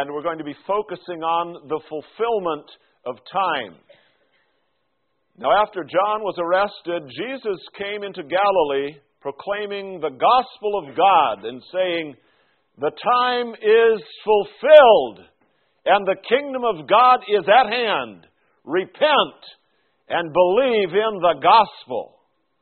And we're going to be focusing on the fulfillment of time. Now, after John was arrested, Jesus came into Galilee proclaiming the gospel of God and saying, "The time is fulfilled, and the kingdom of God is at hand. Repent and believe in the gospel."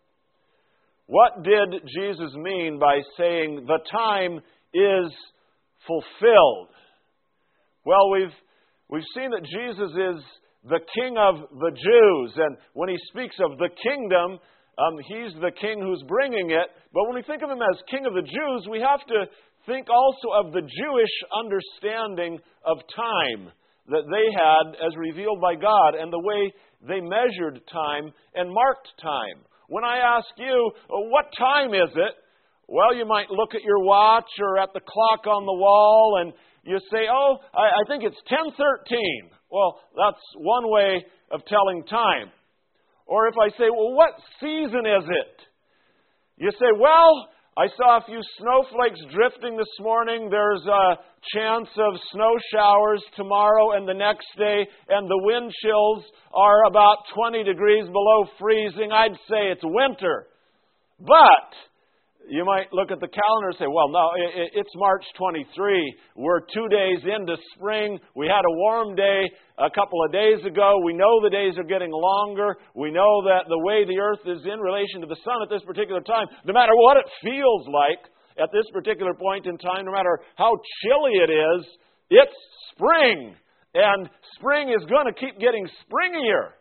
What did Jesus mean by saying the time is fulfilled? Well, we've seen that Jesus is the King of the Jews, and when he speaks of the kingdom, he's the king who's bringing it. But when we think of him as King of the Jews, we have to think also of the Jewish understanding of time that they had as revealed by God and the way they measured time and marked time. When I ask you, what time is it? Well, you might look at your watch or at the clock on the wall and you say, I think it's 10:13. Well, that's one way of telling time. Or if I say, well, what season is it? You say, well, I saw a few snowflakes drifting this morning. There's a chance of snow showers tomorrow and the next day, and the wind chills are about 20 degrees below freezing. I'd say it's winter. But you might look at the calendar and say, well, no, it's March 23. We're 2 days into spring. We had a warm day a couple of days ago. We know the days are getting longer. We know that the way the earth is in relation to the sun at this particular time, no matter what it feels like at this particular point in time, no matter how chilly it is, it's spring. And spring is going to keep getting springier.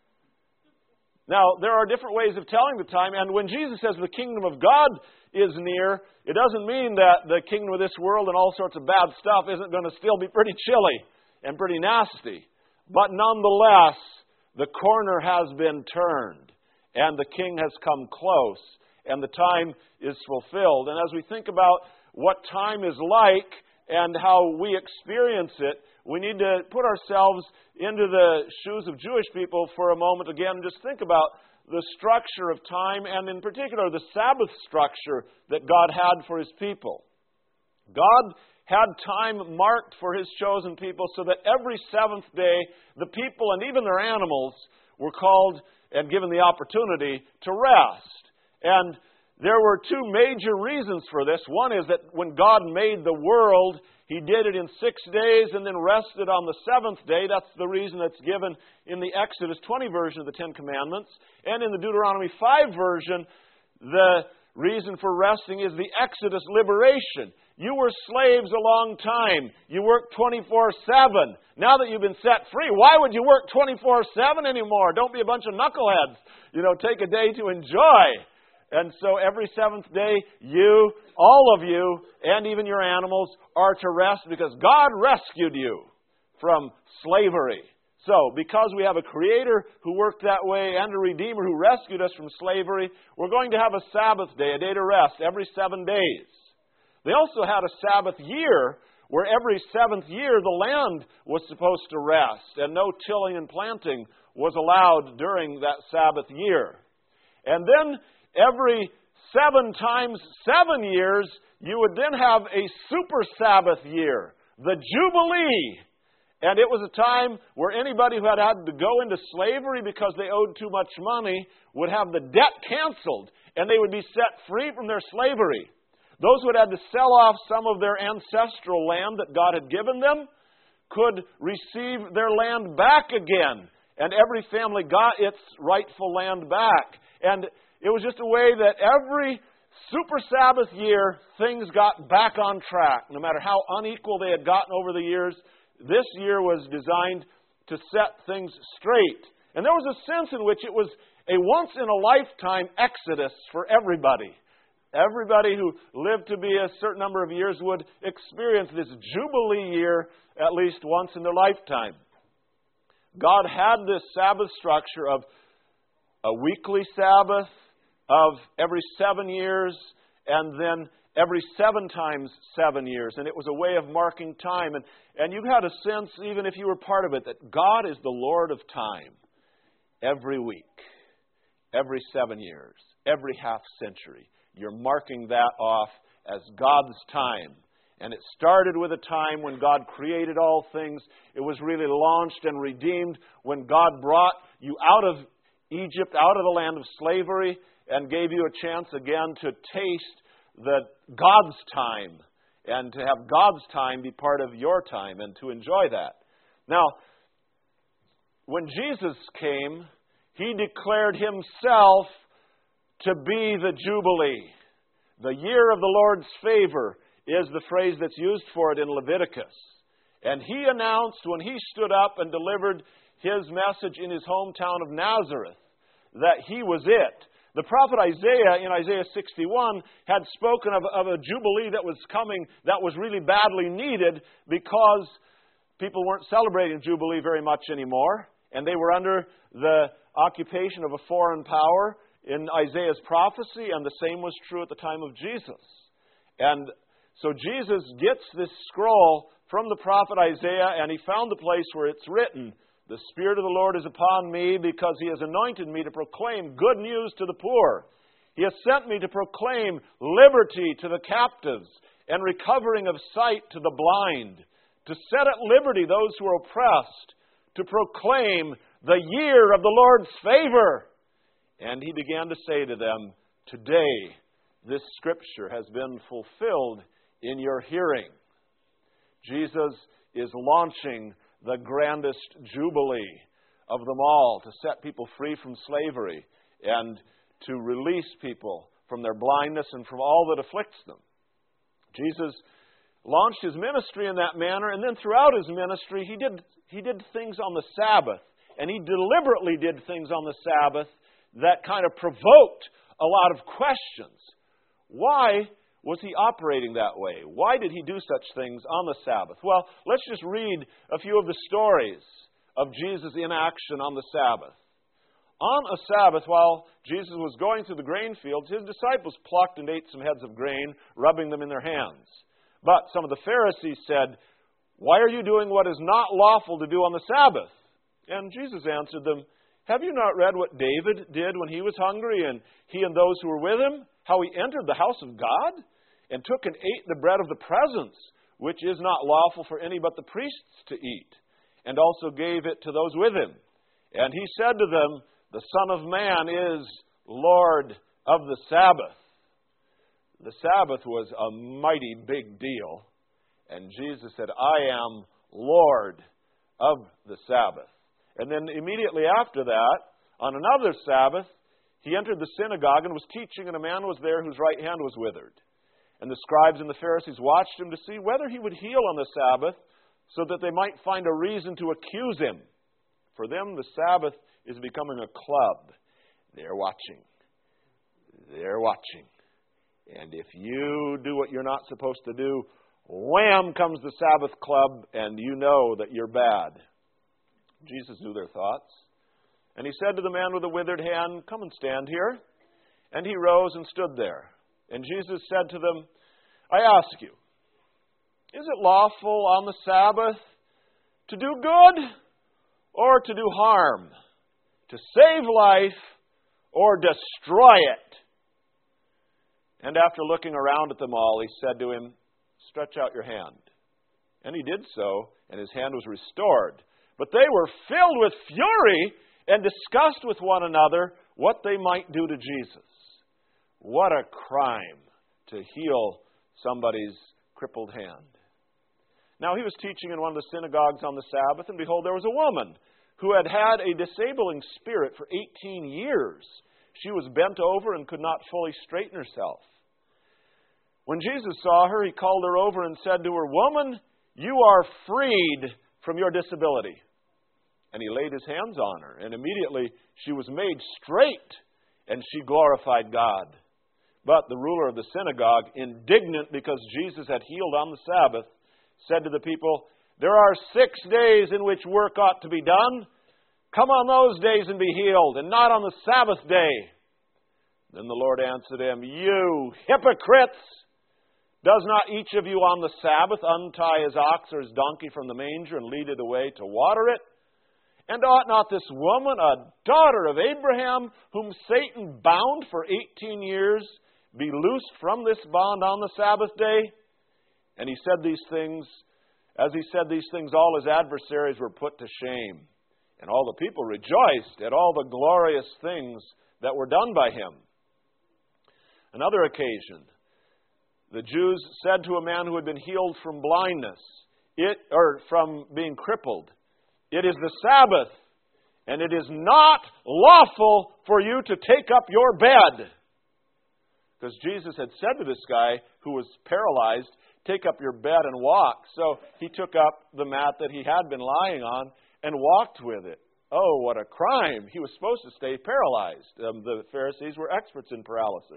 Now, there are different ways of telling the time, and when Jesus says the kingdom of God is near, it doesn't mean that the kingdom of this world and all sorts of bad stuff isn't going to still be pretty chilly and pretty nasty. But nonetheless, the corner has been turned, and the king has come close, and the time is fulfilled. And as we think about what time is like and how we experience it, we need to put ourselves into the shoes of Jewish people for a moment again and just think about the structure of time and in particular the Sabbath structure that God had for His people. God had time marked for His chosen people so that every seventh day the people and even their animals were called and given the opportunity to rest. And there were two major reasons for this. One is that when God made the world, He did it in 6 days and then rested on the seventh day. That's the reason that's given in the Exodus 20 version of the Ten Commandments. And in the Deuteronomy 5 version, the reason for resting is the Exodus liberation. You were slaves a long time. You worked 24/7. Now that you've been set free, why would you work 24/7 anymore? Don't be a bunch of knuckleheads. Take a day to enjoy. And so every seventh day, you, all of you, and even your animals are to rest because God rescued you from slavery. So, because we have a Creator who worked that way and a Redeemer who rescued us from slavery, we're going to have a Sabbath day, a day to rest, every 7 days. They also had a Sabbath year where every seventh year the land was supposed to rest and no tilling and planting was allowed during that Sabbath year. And then every 7 times 7 years, you would then have a super Sabbath year, the Jubilee. And it was a time where anybody who had to go into slavery because they owed too much money would have the debt canceled, and they would be set free from their slavery. Those who had to sell off some of their ancestral land that God had given them could receive their land back again, and every family got its rightful land back. And it was just a way that every super Sabbath year, things got back on track. No matter how unequal they had gotten over the years, this year was designed to set things straight. And there was a sense in which it was a once-in-a-lifetime exodus for everybody. Everybody who lived to be a certain number of years would experience this Jubilee year at least once in their lifetime. God had this Sabbath structure of a weekly Sabbath, of every 7 years, and then every 7 times 7 years. And it was a way of marking time. And you had a sense, even if you were part of it, that God is the Lord of time. Every week, every 7 years, every half century, you're marking that off as God's time. And it started with a time when God created all things. It was really launched and redeemed when God brought you out of Egypt, out of the land of slavery, and gave you a chance again to taste God's time, and to have God's time be part of your time, and to enjoy that. Now, when Jesus came, He declared Himself to be the Jubilee. The year of the Lord's favor is the phrase that's used for it in Leviticus. And He announced when He stood up and delivered His message in His hometown of Nazareth that He was it. The prophet Isaiah, in Isaiah 61, had spoken of a Jubilee that was coming that was really badly needed because people weren't celebrating Jubilee very much anymore, and they were under the occupation of a foreign power in Isaiah's prophecy, and the same was true at the time of Jesus. And so Jesus gets this scroll from the prophet Isaiah, and he found the place where it's written, "The Spirit of the Lord is upon me, because He has anointed me to proclaim good news to the poor. He has sent me to proclaim liberty to the captives, and recovering of sight to the blind, to set at liberty those who are oppressed, to proclaim the year of the Lord's favor." And He began to say to them, "Today this Scripture has been fulfilled in your hearing." Jesus is launching the grandest Jubilee of them all, to set people free from slavery and to release people from their blindness and from all that afflicts them. Jesus launched His ministry in that manner, and then throughout His ministry, He did things on the Sabbath, and He deliberately did things on the Sabbath that kind of provoked a lot of questions. Why was He operating that way? Why did He do such things on the Sabbath? Well, let's just read a few of the stories of Jesus in action on the Sabbath. On a Sabbath, while Jesus was going through the grain fields, His disciples plucked and ate some heads of grain, rubbing them in their hands. But some of the Pharisees said, "Why are you doing what is not lawful to do on the Sabbath?" And Jesus answered them, "Have you not read what David did when he was hungry, and he and those who were with him, how he entered the house of God and took and ate the bread of the presence, which is not lawful for any but the priests to eat, and also gave it to those with him? And He said to them, the Son of Man is Lord of the Sabbath." The Sabbath was a mighty big deal, and Jesus said, "I am Lord of the Sabbath." And then immediately after that, on another Sabbath, He entered the synagogue and was teaching, and a man was there whose right hand was withered. And the scribes and the Pharisees watched Him to see whether He would heal on the Sabbath, so that they might find a reason to accuse Him. For them, the Sabbath is becoming a club. They're watching. They're watching. And if you do what you're not supposed to do, wham comes the Sabbath club, and you know that you're bad. Jesus knew their thoughts. And He said to the man with the withered hand, "Come and stand here." And he rose and stood there. And Jesus said to them, "I ask you, is it lawful on the Sabbath to do good or to do harm, to save life or destroy it?" And after looking around at them all, He said to him, "Stretch out your hand." And he did so, and his hand was restored. But they were filled with fury and discussed with one another what they might do to Jesus. What a crime to heal somebody's crippled hand. Now He was teaching in one of the synagogues on the Sabbath, and behold, there was a woman who had had a disabling spirit for 18 years. She was bent over and could not fully straighten herself. When Jesus saw her, He called her over and said to her, "Woman, you are freed from your disability." And He laid His hands on her, and immediately she was made straight, and she glorified God. But the ruler of the synagogue, indignant because Jesus had healed on the Sabbath, said to the people, "There are 6 days in which work ought to be done. Come on those days and be healed, and not on the Sabbath day." Then the Lord answered him, "You hypocrites! Does not each of you on the Sabbath untie his ox or his donkey from the manger and lead it away to water it? And ought not this woman, a daughter of Abraham, whom Satan bound for 18 years, be loosed from this bond on the Sabbath day?" And he said these things, as he said these things, all his adversaries were put to shame. And all the people rejoiced at all the glorious things that were done by him. Another occasion, the Jews said to a man who had been healed from blindness, from being crippled, "It is the Sabbath, and it is not lawful for you to take up your bed." Because Jesus had said to this guy who was paralyzed, "Take up your bed and walk." So he took up the mat that he had been lying on and walked with it. Oh, what a crime. He was supposed to stay paralyzed. The Pharisees were experts in paralysis.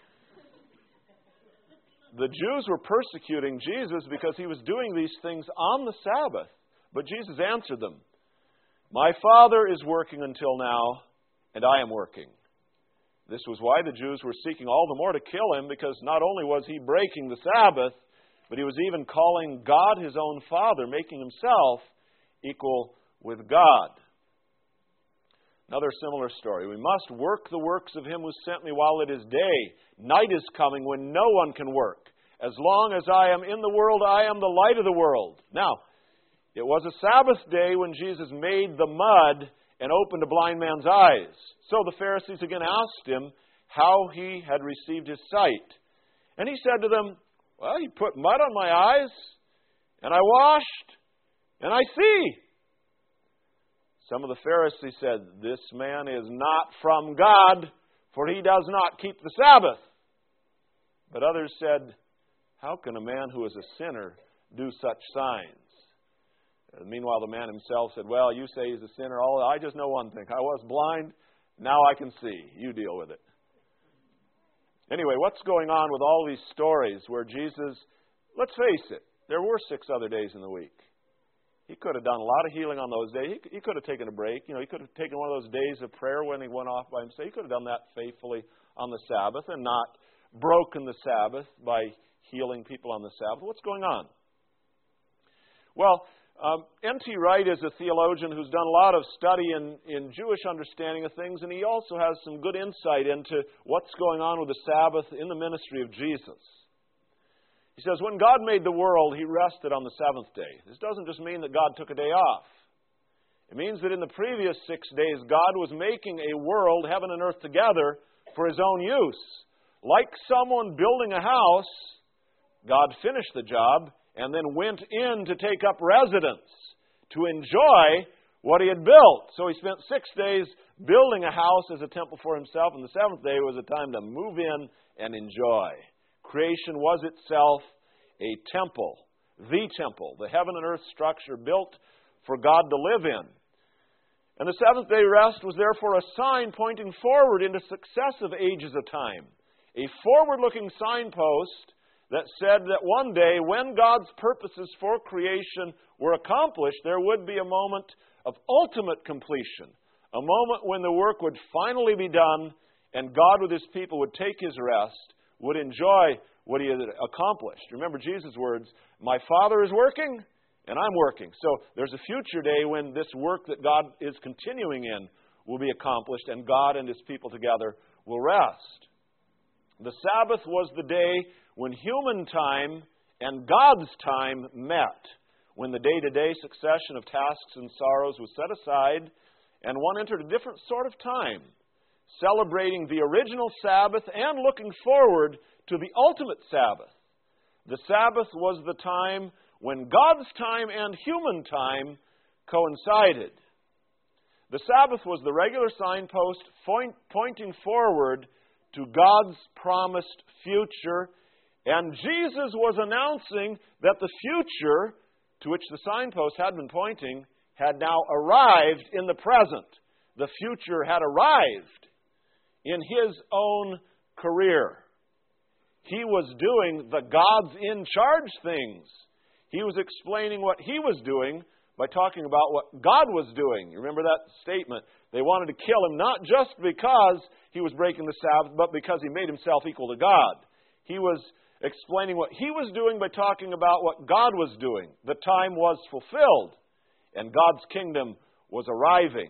The Jews were persecuting Jesus because he was doing these things on the Sabbath. But Jesus answered them, "My Father is working until now, and I am working." This was why the Jews were seeking all the more to kill him, because not only was he breaking the Sabbath, but he was even calling God his own Father, making himself equal with God. Another similar story. "We must work the works of him who sent me while it is day. Night is coming when no one can work. As long as I am in the world, I am the light of the world." Now, it was a Sabbath day when Jesus made the mud and opened a blind man's eyes. So the Pharisees again asked him how he had received his sight. And he said to them, "Well, he put mud on my eyes, and I washed, and I see." Some of the Pharisees said, "This man is not from God, for he does not keep the Sabbath." But others said, "How can a man who is a sinner do such signs?" Meanwhile, the man himself said, "Well, you say he's a sinner. I just know one thing. I was blind. Now I can see. You deal with it." Anyway, what's going on with all these stories where Jesus, let's face it, there were 6 other days in the week. He could have done a lot of healing on those days. He could have taken a break. He could have taken one of those days of prayer when he went off by himself. He could have done that faithfully on the Sabbath and not broken the Sabbath by healing people on the Sabbath. What's going on? Well, N.T. Wright is a theologian who's done a lot of study in Jewish understanding of things, and he also has some good insight into what's going on with the Sabbath in the ministry of Jesus. He says, when God made the world, he rested on the seventh day. This doesn't just mean that God took a day off. It means that in the previous 6 days, God was making a world, heaven and earth together, for his own use. Like someone building a house, God finished the job and then went in to take up residence, to enjoy what he had built. So he spent 6 days building a house as a temple for himself, and the seventh day was a time to move in and enjoy. Creation was itself a temple, the heaven and earth structure built for God to live in. And the seventh day rest was therefore a sign pointing forward into successive ages of time, a forward-looking signpost that said that one day, when God's purposes for creation were accomplished, there would be a moment of ultimate completion, a moment when the work would finally be done and God with his people would take his rest, would enjoy what he had accomplished. Remember Jesus' words, "My Father is working, and I'm working." So there's a future day when this work that God is continuing in will be accomplished, and God and his people together will rest. The Sabbath was the day when human time and God's time met, when the day-to-day succession of tasks and sorrows was set aside, and one entered a different sort of time, celebrating the original Sabbath and looking forward to the ultimate Sabbath. The Sabbath was the time when God's time and human time coincided. The Sabbath was the regular signpost pointing forward to God's promised future, and Jesus was announcing that the future to which the signpost had been pointing had now arrived in the present. The future had arrived in his own career. He was doing the God's in charge things. He was explaining what he was doing by talking about what God was doing. You remember that statement? They wanted to kill him not just because he was breaking the Sabbath, but because he made himself equal to God. He was explaining what he was doing by talking about what God was doing. The time was fulfilled, and God's kingdom was arriving.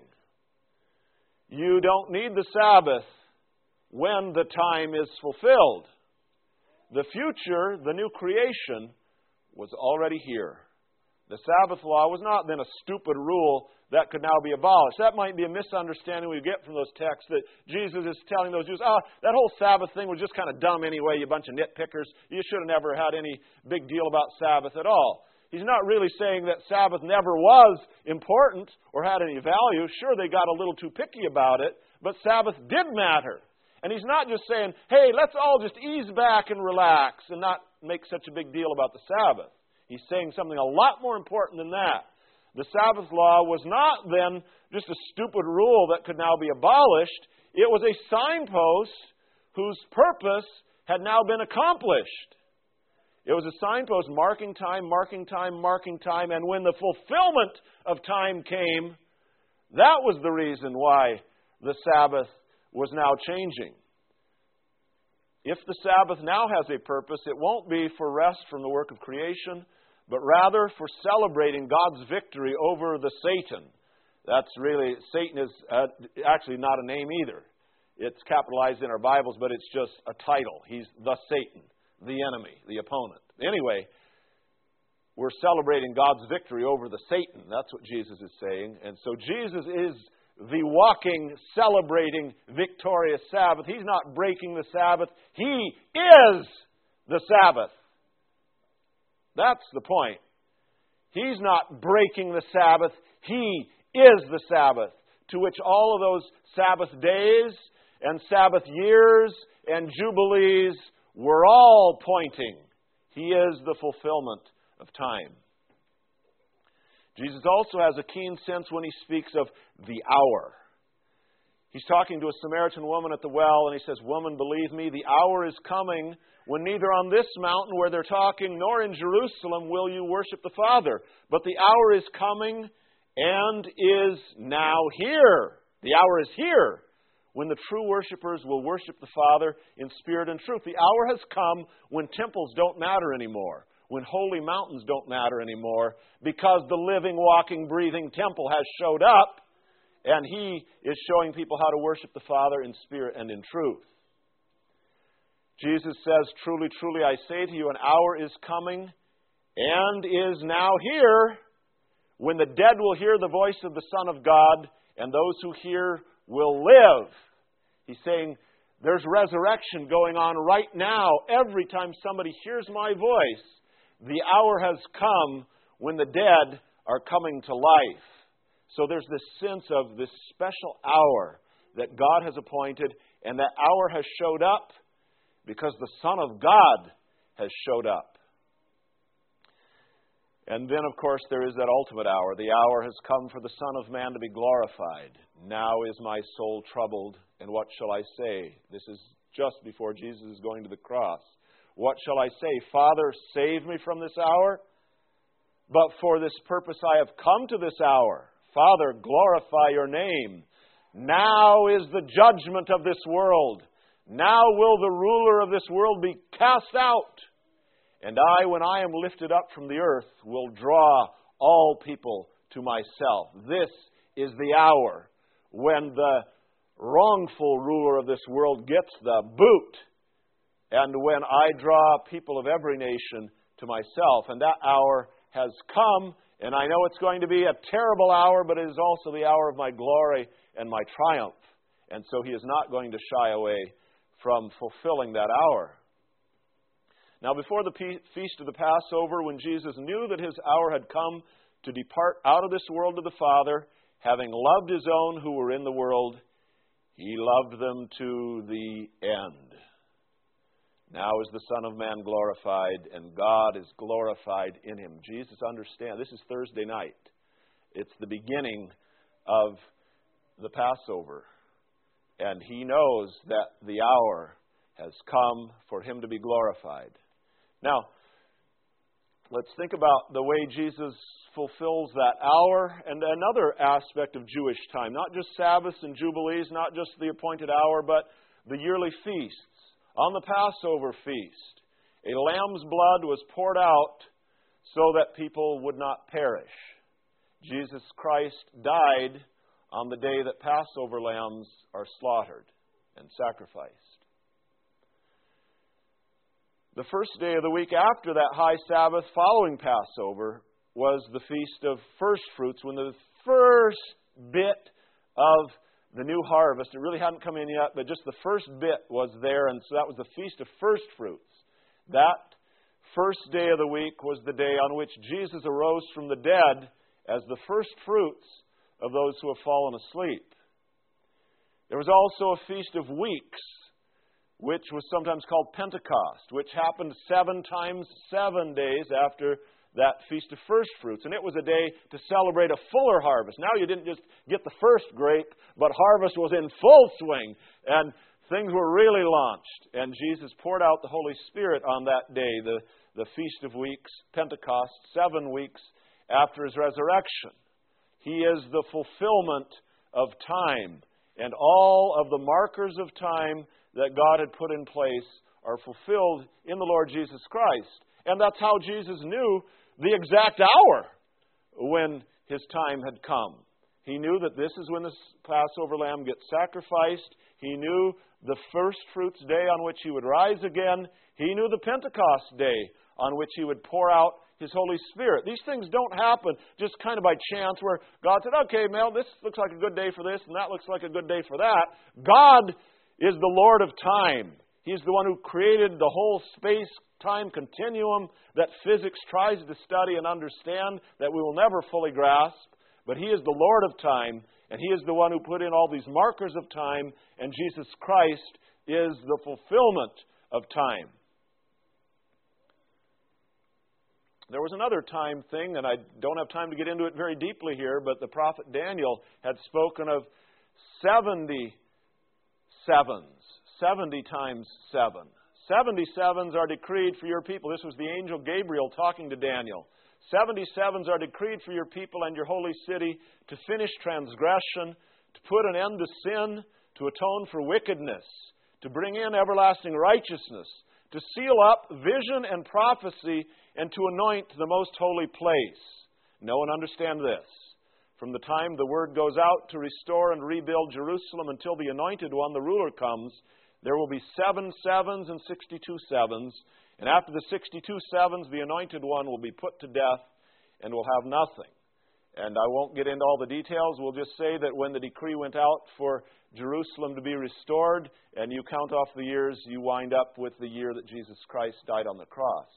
You don't need the Sabbath when the time is fulfilled. The future, the new creation, was already here. The Sabbath law was not then a stupid rule that could now be abolished. That might be a misunderstanding we get from those texts, that Jesus is telling those Jews, that whole Sabbath thing was just kind of dumb anyway, you bunch of nitpickers. You should have never had any big deal about Sabbath at all. He's not really saying that Sabbath never was important or had any value. Sure, they got a little too picky about it, but Sabbath did matter. And he's not just saying, hey, let's all just ease back and relax and not make such a big deal about the Sabbath. He's saying something a lot more important than that. The Sabbath law was not then just a stupid rule that could now be abolished. It was a signpost whose purpose had now been accomplished. It was a signpost marking time, marking time, marking time. And when the fulfillment of time came, that was the reason why the Sabbath was now changing. If the Sabbath now has a purpose, it won't be for rest from the work of creation, but rather for celebrating God's victory over the Satan. That's really, Satan is actually not a name either. It's capitalized in our Bibles, but it's just a title. He's the Satan, the enemy, the opponent. Anyway, we're celebrating God's victory over the Satan. That's what Jesus is saying. And so Jesus is the walking, celebrating, victorious Sabbath. He's not breaking the Sabbath. He is the Sabbath. That's the point. He's not breaking the Sabbath. He is the Sabbath, to which all of those Sabbath days and Sabbath years and jubilees were all pointing. He is the fulfillment of time. Jesus also has a keen sense when he speaks of the hour. He's talking to a Samaritan woman at the well, and he says, "Woman, believe me, the hour is coming when neither on this mountain where they're talking, nor in Jerusalem will you worship the Father. But the hour is coming and is now here." The hour is here when the true worshipers will worship the Father in spirit and truth. The hour has come when temples don't matter anymore, when holy mountains don't matter anymore, because the living, walking, breathing temple has showed up, and He is showing people how to worship the Father in spirit and in truth. Jesus says, "Truly, truly, I say to you, an hour is coming and is now here when the dead will hear the voice of the Son of God, and those who hear will live." He's saying there's resurrection going on right now. Every time somebody hears my voice, the hour has come when the dead are coming to life. So there's this sense of this special hour that God has appointed, and that hour has showed up because the Son of God has showed up. And then, of course, there is that ultimate hour. The hour has come for the Son of Man to be glorified. "Now is my soul troubled, and what shall I say?" This is just before Jesus is going to the cross. "What shall I say? Father, save me from this hour? But for this purpose I have come to this hour. Father, glorify your name. Now is the judgment of this world. Now will the ruler of this world be cast out. And I, when I am lifted up from the earth, will draw all people to myself." This is the hour when the wrongful ruler of this world gets the boot, and when I draw people of every nation to myself. And that hour has come, and I know it's going to be a terrible hour, but it is also the hour of my glory and my triumph. And so He is not going to shy away from fulfilling that hour. Now, before the feast of the Passover, when Jesus knew that His hour had come to depart out of this world to the Father, having loved His own who were in the world, He loved them to the end. Now is the Son of Man glorified, and God is glorified in Him. Jesus understands. This is Thursday night. It's the beginning of the Passover. And He knows that the hour has come for Him to be glorified. Now, let's think about the way Jesus fulfills that hour and another aspect of Jewish time. Not just Sabbaths and Jubilees, not just the appointed hour, but the yearly feasts. On the Passover feast, a lamb's blood was poured out so that people would not perish. Jesus Christ died on the day that Passover lambs are slaughtered and sacrificed. The first day of the week after that high Sabbath following Passover was the Feast of First Fruits, when the first bit of the new harvest, it really hadn't come in yet, but just the first bit was there, and so that was the Feast of First Fruits. That first day of the week was the day on which Jesus arose from the dead as the first fruits of those who have fallen asleep. There was also a Feast of Weeks, which was sometimes called Pentecost, which happened 7 times 7 days after that Feast of First Fruits. And it was a day to celebrate a fuller harvest. Now you didn't just get the first grape, but harvest was in full swing, and things were really launched. And Jesus poured out the Holy Spirit on that day, the Feast of Weeks, Pentecost, 7 weeks after His resurrection. He is the fulfillment of time, and all of the markers of time that God had put in place are fulfilled in the Lord Jesus Christ. And that's how Jesus knew the exact hour when His time had come. He knew that this is when the Passover lamb gets sacrificed. He knew the first fruits day on which He would rise again. He knew the Pentecost day on which He would pour out His Holy Spirit. These things don't happen just kind of by chance where God said, okay, Mel, this looks like a good day for this and that looks like a good day for that. God is the Lord of time. He's the one who created the whole space-time continuum that physics tries to study and understand, that we will never fully grasp. But He is the Lord of time, and He is the one who put in all these markers of time, and Jesus Christ is the fulfillment of time. There was another time thing, and I don't have time to get into it very deeply here, but the prophet Daniel had spoken of 70 sevens. 70 times 7. 77s are decreed for your people. This was the angel Gabriel talking to Daniel. 77s are decreed for your people and your holy city to finish transgression, to put an end to sin, to atone for wickedness, to bring in everlasting righteousness, to seal up vision and prophecy, and to anoint the most holy place. Know and understand this. From the time the word goes out to restore and rebuild Jerusalem until the Anointed One, the ruler, comes, there will be 7 sevens and 62 sevens. And after the 62 sevens, the Anointed One will be put to death and will have nothing. And I won't get into all the details. We'll just say that when the decree went out for Jerusalem to be restored, and you count off the years, you wind up with the year that Jesus Christ died on the cross.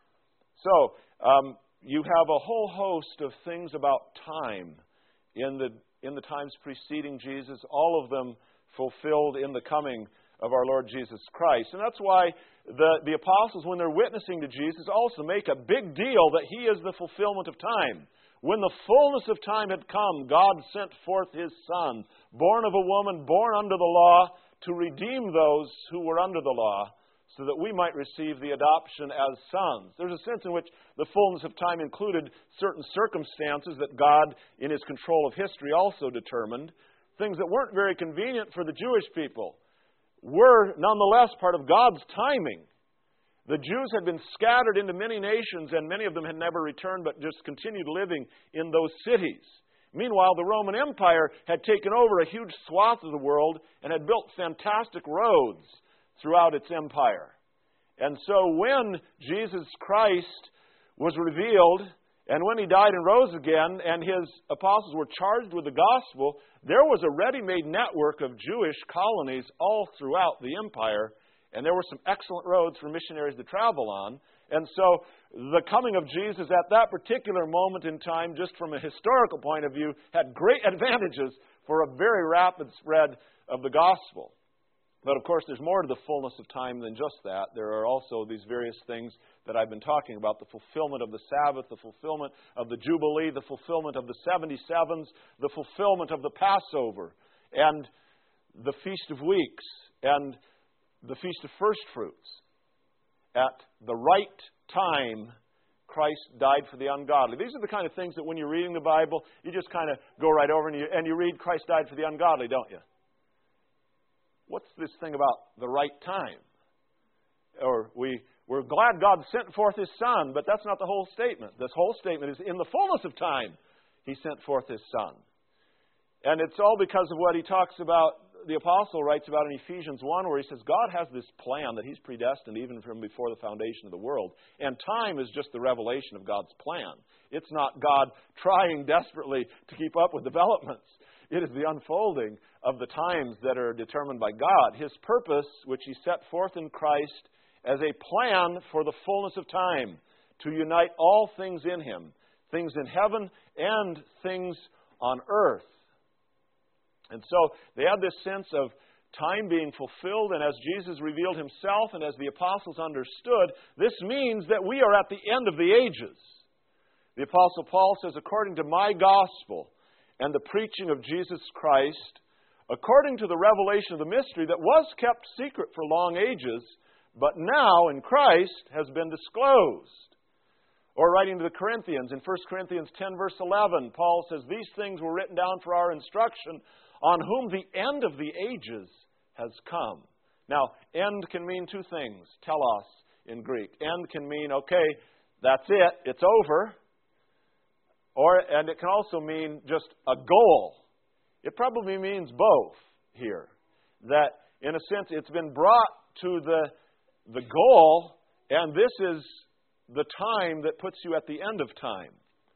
So, you have a whole host of things about time in the times preceding Jesus, all of them fulfilled in the coming of our Lord Jesus Christ. And that's why the apostles, when they're witnessing to Jesus, also make a big deal that He is the fulfillment of time. When the fullness of time had come, God sent forth His Son, born of a woman, born under the law, to redeem those who were under the law, so that we might receive the adoption as sons. There's a sense in which the fullness of time included certain circumstances that God, in His control of history, also determined. Things that weren't very convenient for the Jewish people were nonetheless part of God's timing. The Jews had been scattered into many nations, and many of them had never returned but just continued living in those cities. Meanwhile, the Roman Empire had taken over a huge swath of the world and had built fantastic roads throughout its empire. And so when Jesus Christ was revealed, and when He died and rose again, and His apostles were charged with the gospel, there was a ready-made network of Jewish colonies all throughout the empire, and there were some excellent roads for missionaries to travel on. And so the coming of Jesus at that particular moment in time, just from a historical point of view, had great advantages for a very rapid spread of the gospel. But of course, there's more to the fullness of time than just that. There are also these various things that I've been talking about: the fulfillment of the Sabbath, the fulfillment of the Jubilee, the fulfillment of the 77s, the fulfillment of the Passover, and the Feast of Weeks, and the Feast of First Fruits. At the right time, Christ died for the ungodly. These are the kind of things that when you're reading the Bible, you just kind of go right over and you read Christ died for the ungodly, don't you? What's this thing about the right time? Or we're glad God sent forth His Son, but that's not the whole statement. This whole statement is in the fullness of time He sent forth His Son. And it's all because of what He talks about the apostle writes about in Ephesians 1 where he says God has this plan that He's predestined even from before the foundation of the world. And time is just the revelation of God's plan. It's not God trying desperately to keep up with developments. It is the unfolding of the times that are determined by God. His purpose, which He set forth in Christ as a plan for the fullness of time, to unite all things in Him, things in heaven and things on earth. And so they had this sense of time being fulfilled, and as Jesus revealed Himself and as the apostles understood, this means that we are at the end of the ages. The Apostle Paul says, according to my gospel and the preaching of Jesus Christ, according to the revelation of the mystery that was kept secret for long ages, but now in Christ has been disclosed. Or writing to the Corinthians, in 1 Corinthians 10 verse 11, Paul says, these things were written down for our instruction, on whom the end of the ages has come. Now, end can mean two things, telos in Greek. End can mean, okay, that's it, it's over. And it can also mean just a goal. It probably means both here. That, in a sense, it's been brought to the goal, and this is the time that puts you at the end of time.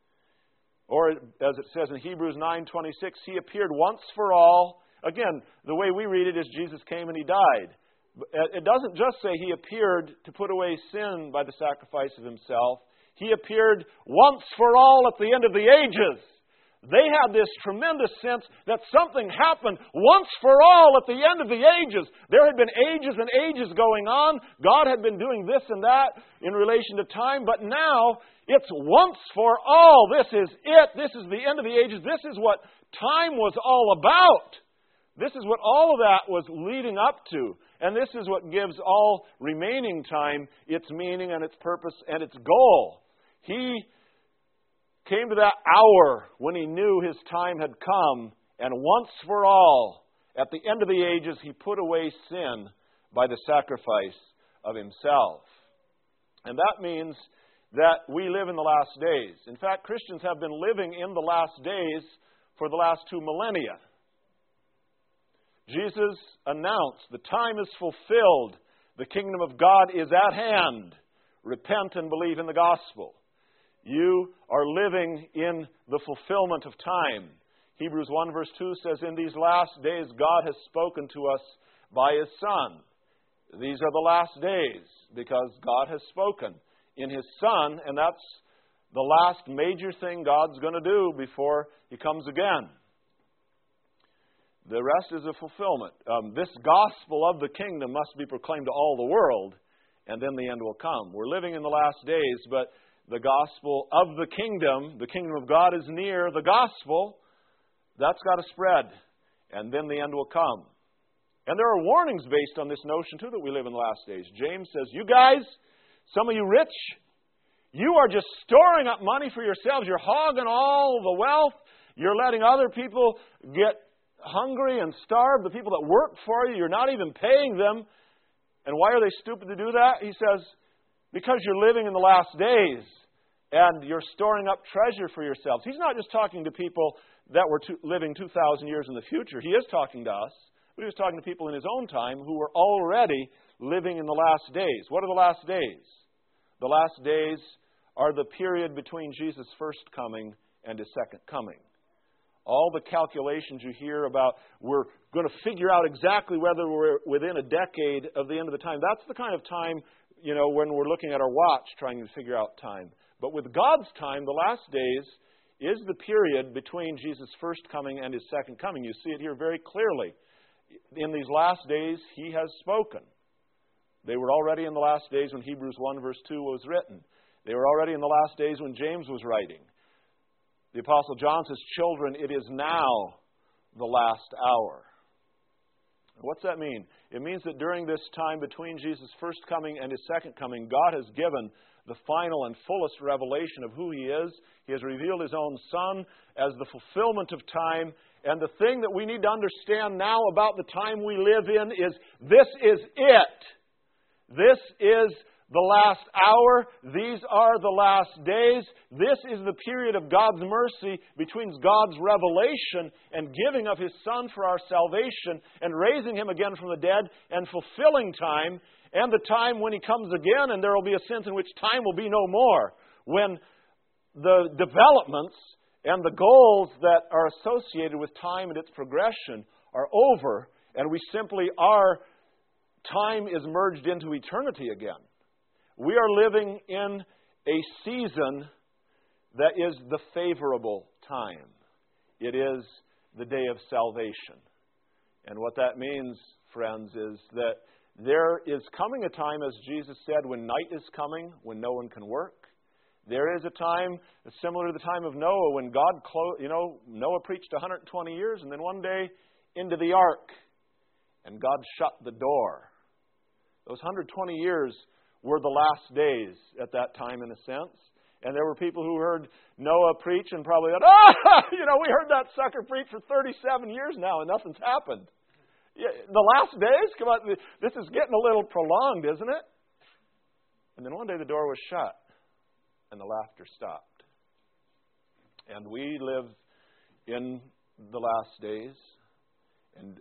Or, as it says in Hebrews 9:26, He appeared once for all. Again, the way we read it is Jesus came and He died. It doesn't just say He appeared to put away sin by the sacrifice of Himself. He appeared once for all at the end of the ages. They had this tremendous sense that something happened once for all at the end of the ages. There had been ages and ages going on. God had been doing this and that in relation to time, but now it's once for all. This is it. This is the end of the ages. This is what time was all about. This is what all of that was leading up to. And this is what gives all remaining time its meaning and its purpose and its goal. He came to that hour when He knew His time had come, and once for all, at the end of the ages, He put away sin by the sacrifice of Himself. And that means that we live in the last days. In fact, Christians have been living in the last days for the last 2 millennia. Jesus announced, the time is fulfilled, the kingdom of God is at hand. Repent and believe in the gospel. You are living in the fulfillment of time. Hebrews 1 verse 2 says, in these last days God has spoken to us by His Son. These are the last days because God has spoken in His Son, and that's the last major thing God's going to do before He comes again. The rest is a fulfillment. This gospel of the kingdom must be proclaimed to all the world, and then the end will come. We're living in the last days, but the gospel of the kingdom of God is near. The gospel, that's got to spread, and then the end will come. And there are warnings based on this notion, too, that we live in the last days. James says, you guys, some of you rich, you are just storing up money for yourselves. You're hogging all the wealth. You're letting other people get hungry and starve, the people that work for you. You're not even paying them. And why are they stupid to do that? He says, because you're living in the last days and you're storing up treasure for yourselves. He's not just talking to people that were living 2,000 years in the future. He is talking to us. But he was talking to people in His own time who were already living in the last days. What are the last days? The last days are the period between Jesus' first coming and His second coming. All the calculations you hear about, we're going to figure out exactly whether we're within a decade of the end of the time. That's the kind of time, when we're looking at our watch trying to figure out time. But with God's time, the last days is the period between Jesus' first coming and His second coming. You see it here very clearly. In these last days, He has spoken. They were already in the last days when Hebrews 1 verse 2 was written. They were already in the last days when James was writing. The Apostle John says, children, it is now the last hour. What's that mean? It means that during this time between Jesus' first coming and His second coming, God has given the final and fullest revelation of who He is. He has revealed His own Son as the fulfillment of time. And the thing that we need to understand now about the time we live in is this is it. This is the last hour. These are the last days. This is the period of God's mercy between God's revelation and giving of His Son for our salvation and raising Him again from the dead and fulfilling time, and the time when He comes again, and there will be a sense in which time will be no more, when the developments and the goals that are associated with time and its progression are over, and we simply are, time is merged into eternity again. We are living in a season that is the favorable time. It is the day of salvation. And what that means, friends, is that there is coming a time, as Jesus said, when night is coming, when no one can work. There is a time similar to the time of Noah, when God, Noah preached 120 years, and then one day into the ark, and God shut the door. Those 120 years were the last days at that time, in a sense. And there were people who heard Noah preach and probably thought, we heard that sucker preach for 37 years now, and nothing's happened. The last days? Come on, this is getting a little prolonged, isn't it? And then one day the door was shut, and the laughter stopped. And we live in the last days. And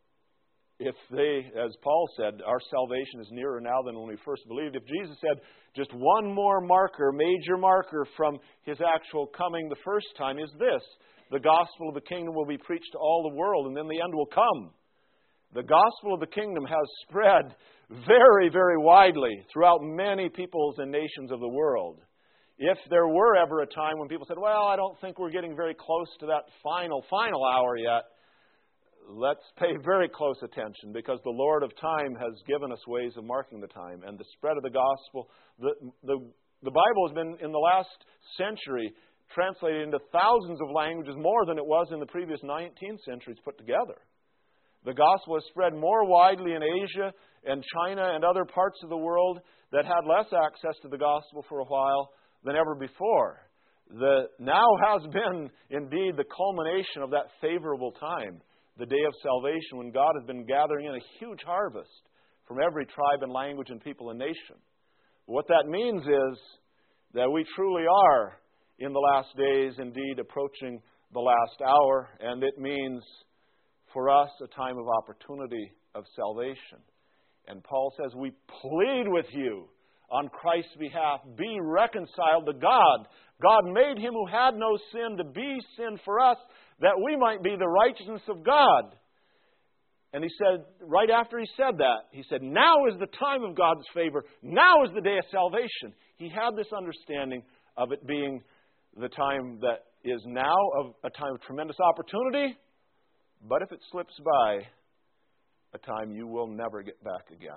if as Paul said, our salvation is nearer now than when we first believed. If Jesus said just one more major marker from His actual coming the first time is this: the gospel of the kingdom will be preached to all the world, and then the end will come. The gospel of the kingdom has spread very, very widely throughout many peoples and nations of the world. If there were ever a time when people said, well, I don't think we're getting very close to that final hour yet, let's pay very close attention, because the Lord of time has given us ways of marking the time. And the spread of the gospel, the Bible has been, in the last century, translated into thousands of languages, more than it was in the previous 19 centuries put together. The gospel has spread more widely in Asia and China and other parts of the world that had less access to the gospel for a while than ever before. Now has been indeed the culmination of that favorable time, the day of salvation, when God has been gathering in a huge harvest from every tribe and language and people and nation. What that means is that we truly are in the last days, indeed approaching the last hour, and it means for us a time of opportunity of salvation. And Paul says, we plead with you on Christ's behalf, be reconciled to God. God made Him who had no sin to be sin for us, that we might be the righteousness of God. And he said, right after he said that, he said, now is the time of God's favor. Now is the day of salvation. He had this understanding of it being the time that is now, of a time of tremendous opportunity. But if it slips by, a time you will never get back again.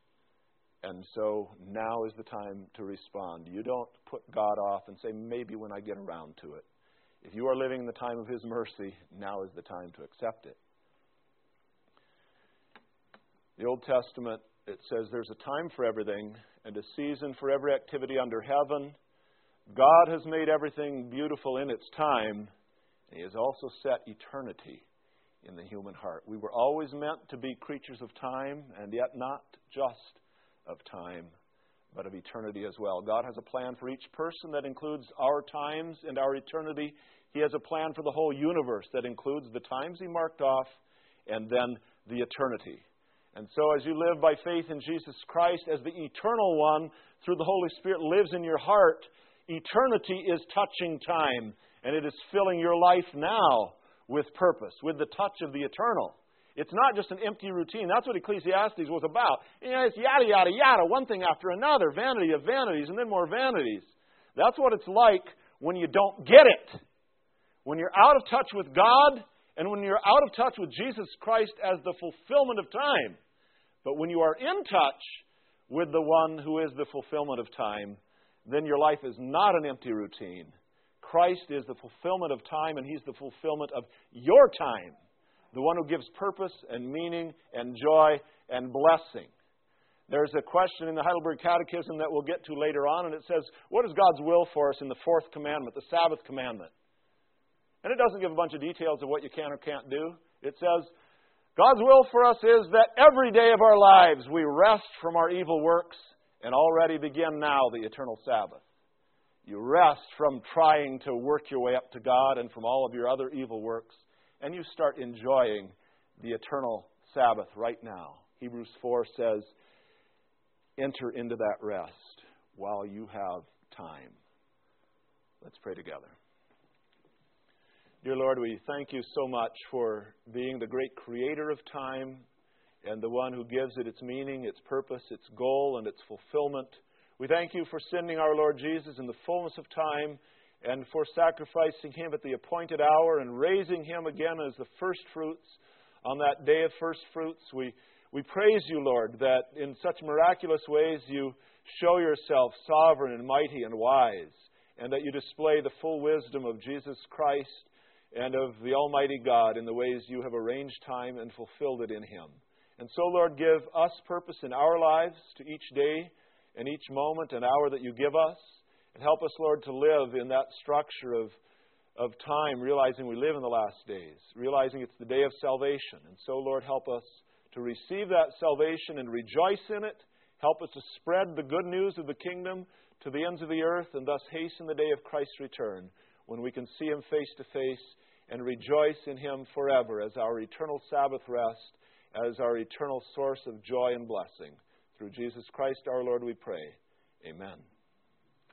And so now is the time to respond. You don't put God off and say, maybe when I get around to it. If you are living in the time of His mercy, now is the time to accept it. The Old Testament, it says there's a time for everything and a season for every activity under heaven. God has made everything beautiful in its time. And He has also set eternity in the human heart. We were always meant to be creatures of time, and yet not just of time, but of eternity as well. God has a plan for each person that includes our times and our eternity. He has a plan for the whole universe that includes the times He marked off and then the eternity. And so as you live by faith in Jesus Christ as the eternal one, through the Holy Spirit lives in your heart, eternity is touching time, and it is filling your life now with purpose, with the touch of the eternal. It's not just an empty routine. That's what Ecclesiastes was about. It's yada, yada, yada, one thing after another, vanity of vanities, and then more vanities. That's what it's like when you don't get it. When you're out of touch with God, and when you're out of touch with Jesus Christ as the fulfillment of time. But when you are in touch with the one who is the fulfillment of time, then your life is not an empty routine. Christ is the fulfillment of time, and He's the fulfillment of your time. The one who gives purpose and meaning and joy and blessing. There's a question in the Heidelberg Catechism that we'll get to later on, and it says, what is God's will for us in the fourth commandment, the Sabbath commandment? And it doesn't give a bunch of details of what you can or can't do. It says, God's will for us is that every day of our lives we rest from our evil works and already begin now the eternal Sabbath. You rest from trying to work your way up to God and from all of your other evil works, and you start enjoying the eternal Sabbath right now. Hebrews 4 says, enter into that rest while you have time. Let's pray together. Dear Lord, we thank you so much for being the great creator of time and the one who gives it its meaning, its purpose, its goal, and its fulfillment. We thank you for sending our Lord Jesus in the fullness of time and for sacrificing Him at the appointed hour and raising Him again as the first fruits on that day of first fruits. We praise you, Lord, that in such miraculous ways you show yourself sovereign and mighty and wise, and that you display the full wisdom of Jesus Christ and of the Almighty God in the ways you have arranged time and fulfilled it in Him. And so, Lord, give us purpose in our lives to each day and each moment and hour that you give us, and help us, Lord, to live in that structure of time, realizing we live in the last days, realizing it's the day of salvation. And so, Lord, help us to receive that salvation and rejoice in it. Help us to spread the good news of the kingdom to the ends of the earth and thus hasten the day of Christ's return when we can see Him face to face and rejoice in Him forever as our eternal Sabbath rest, as our eternal source of joy and blessing. Through Jesus Christ our Lord we pray. Amen.